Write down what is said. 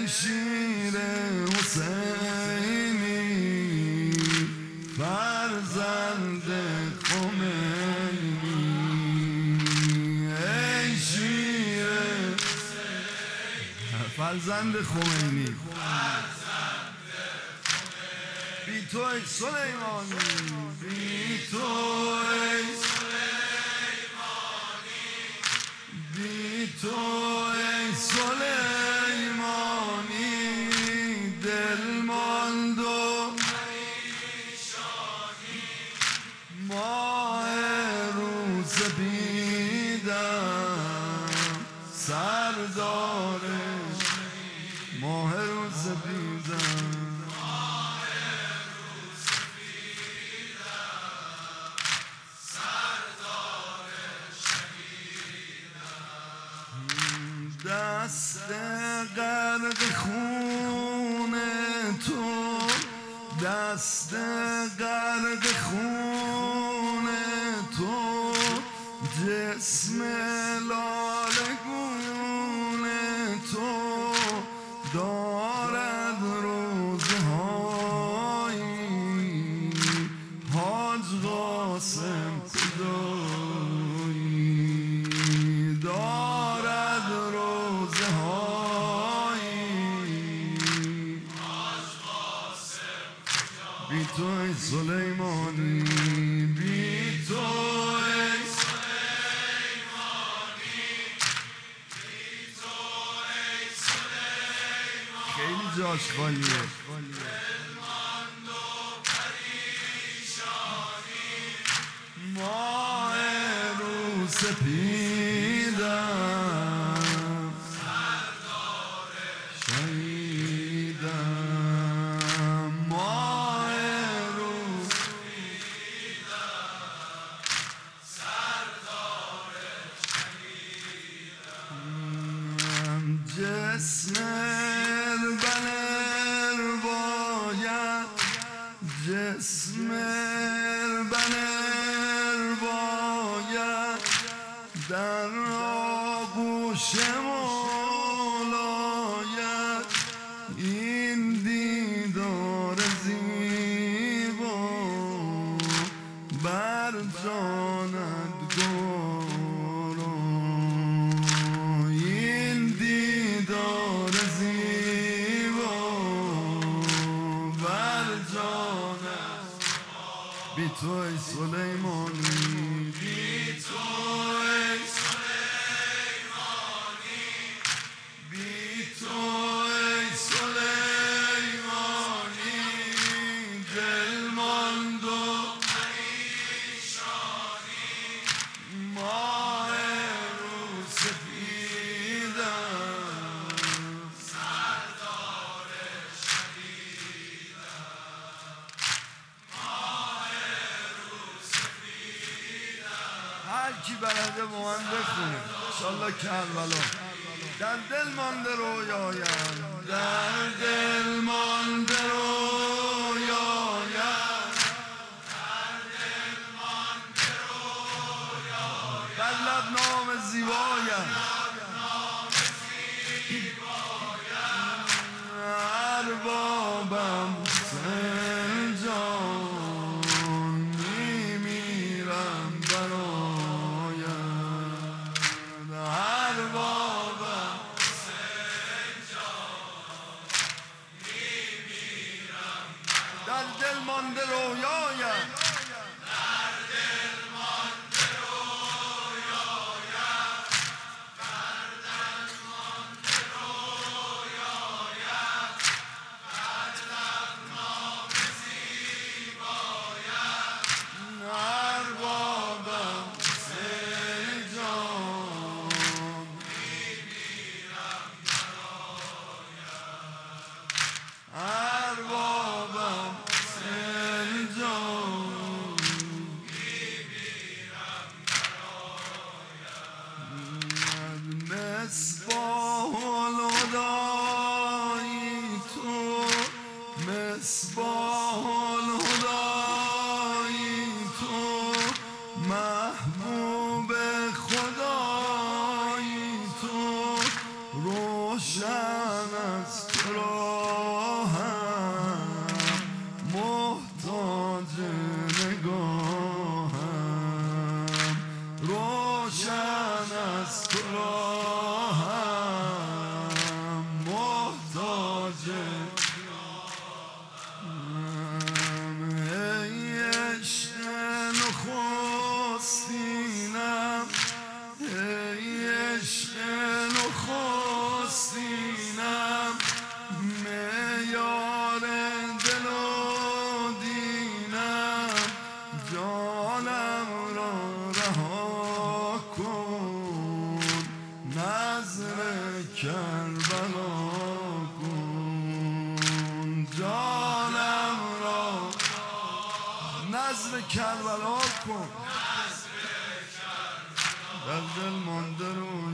شیر حسینی فرزند خمینی ای شیر فرزند خمینی بی تو ای سلیمانی بی تو ای سلیمانی بی تو ای سلیمانی دل ماند و پریشانی ماه روز بیدم سردار ماه روز بیدم دست غرق خون تو دست غرق خون تو جسم لالگون تو دارد روزهایی حاج قاسم فدایی دارد بی تو ای سلیمانی بی تو ای سلیمانی بی تو ای سلیمانی خیلی جاش خالیه دل ماند و پریشانی ماه رو سپیدم سردار شهیدم ماه جسم بنر باید جسم بنر باید در آغوش مولاید این دیدار زیبا بر جانت گورا این دیدار زیبا بر جانت بی تو ای سلیمانی بی تو ای سلیمانی بی تو ای سلیمانی دل ماند و پریشانی ماه رو سپیدم سردار شهیدم ماه رو سپیدم هر کی بلده با من بخونه انشالله کربلا در دل مانده رویایم در دل مانده رویایم در دل مانده رویایم بر لب نام زیبایم اربابم حسین جان میمیرم برایم اربابم حسین جان میمیرم در دل مانده رویایم در دل مانده رویایم در دل مانده رویایم بر لب نام زیبایم اربابم حسین جان میمیرم برایم اربابم حسین جان میمیرم برایم مصباح الهدای تو مصباح الهدای تو محبوب خدای تو روشن است راهم محتاج نگاهم روشن از تو راهم محتاج ای عشق نخستینم ای عشق نخستینم معیار دل و دینم جانم را رها کن نظر کربلا کن جانم را نظر کربلا کن در دل مانده روی